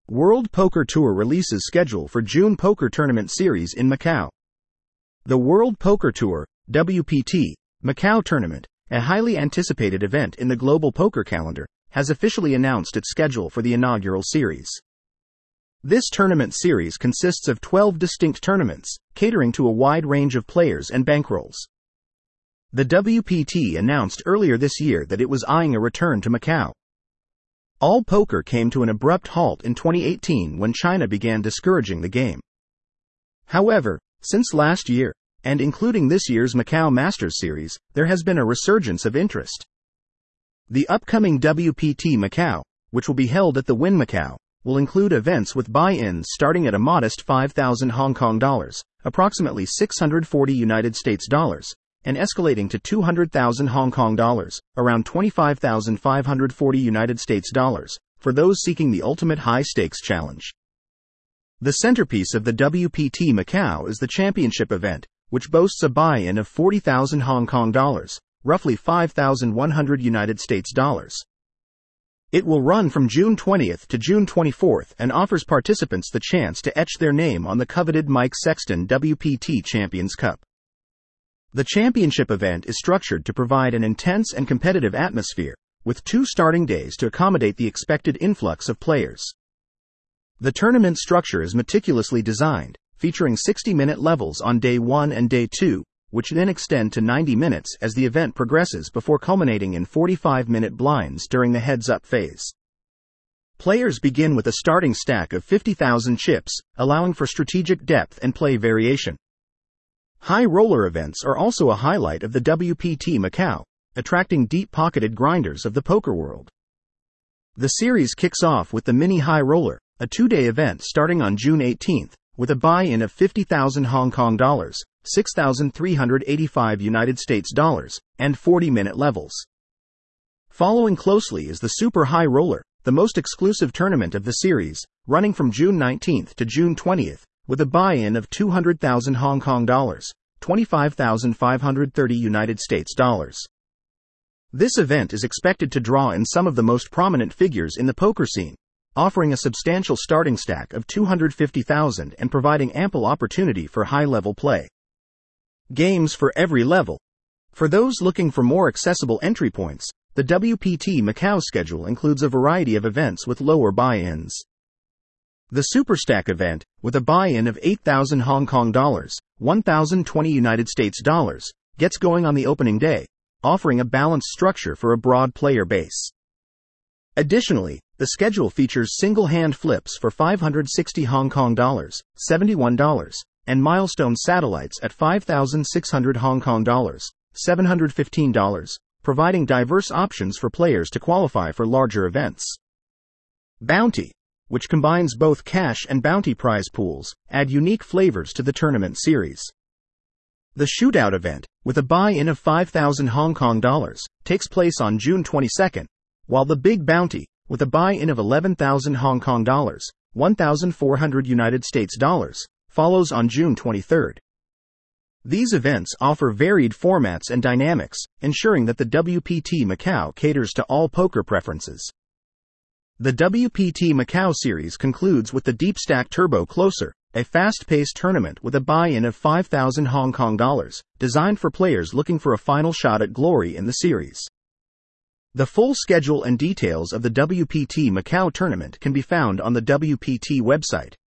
World Poker Tour releases schedule for June Poker Tournament Series in Macau. The World Poker Tour, WPT, Macau Tournament, a highly anticipated event in the global poker calendar, has officially announced its schedule for the inaugural series. This tournament series consists of 12 distinct tournaments, catering to a wide range of players and bankrolls. The WPT announced earlier this year that it was eyeing a return to Macau. All poker came to an abrupt halt in 2018 when China began discouraging the game. However, since last year, and including this year's Macau Masters Series, there has been a resurgence of interest. The upcoming WPT Macau, which will be held at the Wynn Macau, will include events with buy-ins starting at a modest 5,000 Hong Kong dollars, approximately 640 United States dollars, and escalating to 200,000 Hong Kong dollars, around 25,540 United States dollars, for those seeking the ultimate high-stakes challenge. The centerpiece of the WPT Macau is the championship event, which boasts a buy-in of 40,000 Hong Kong dollars, roughly 5,100 United States dollars. It will run from June 20th to June 24th and offers participants the chance to etch their name on the coveted Mike Sexton WPT Champions Cup. The championship event is structured to provide an intense and competitive atmosphere, with 2 starting days to accommodate the expected influx of players. The tournament structure is meticulously designed, featuring 60-minute levels on Day 1 and Day 2, which then extend to 90 minutes as the event progresses before culminating in 45-minute blinds during the heads-up phase. Players begin with a starting stack of 50,000 chips, allowing for strategic depth and play variation. High roller events are also a highlight of the WPT Macau, attracting deep-pocketed grinders of the poker world. The series kicks off with the Mini High Roller, a 2-day event starting on June 18th, with a buy-in of 50,000 Hong Kong dollars, 6,385 United States dollars, and 40-minute levels. Following closely is the Super High Roller, the most exclusive tournament of the series, running from June 19th to June 20th, with a buy-in of 200,000 Hong Kong dollars, 25,530 United States dollars. This event is expected to draw in some of the most prominent figures in the poker scene, offering a substantial starting stack of 250,000 and providing ample opportunity for high-level play. Games for every level. For those looking for more accessible entry points, the WPT Macau schedule includes a variety of events with lower buy-ins. The Superstack event, with a buy-in of 8,000 Hong Kong dollars, 1,020 United States dollars, gets going on the opening day, offering a balanced structure for a broad player base. Additionally, the schedule features single-hand flips for 560 Hong Kong dollars, $71, and milestone satellites at 5,600 Hong Kong dollars, $715, providing diverse options for players to qualify for larger events. Bounty, which combines both cash and bounty prize pools, add unique flavors to the tournament series. The Shootout event, with a buy-in of 5,000 Hong Kong dollars, takes place on June 22nd, while the Big Bounty, with a buy-in of 11,000 Hong Kong dollars, 1,400 United States dollars, follows on June 23rd. These events offer varied formats and dynamics, ensuring that the WPT Macau caters to all poker preferences. The WPT Macau series concludes with the Deep Stack Turbo Closer, a fast-paced tournament with a buy-in of 5,000 Hong Kong dollars, designed for players looking for a final shot at glory in the series. The full schedule and details of the WPT Macau tournament can be found on the WPT website.